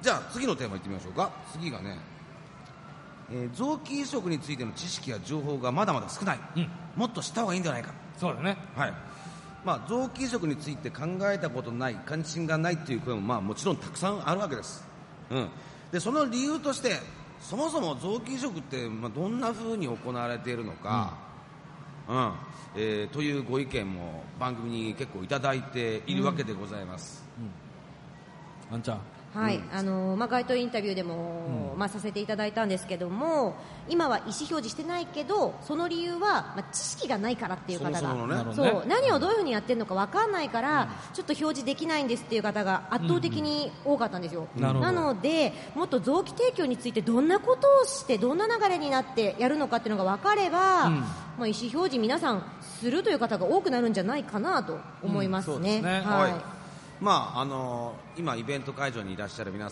じゃあ次のテーマいってみましょうか。次がね、臓器移植についての知識や情報がまだまだ少ない、もっと知った方がいいんじゃないか。 そうだね。 はい。臓器移植について考えたことない、関心がないという声ももちろんたくさんあるわけです。でその理由として、そもそも臓器移植ってどんな風に行われているのか、というご意見も番組に結構いただいているわけでございます。 あんちゃん。 はい、街頭インタビューでも、させていただいたんですけども、今は意思表示してないけど、その理由は、知識がないからっていう方が、そう何をどういうふうにやってるのか分かんないから、ちょっと表示できないんですっていう方が圧倒的に多かったんですよ。なのでもっと臓器提供についてどんなことをしてどんな流れになってやるのかっていうのが分かれば、意思表示皆さんするという方が多くなるんじゃないかなと思いますね。 今イベント会場にいらっしゃる皆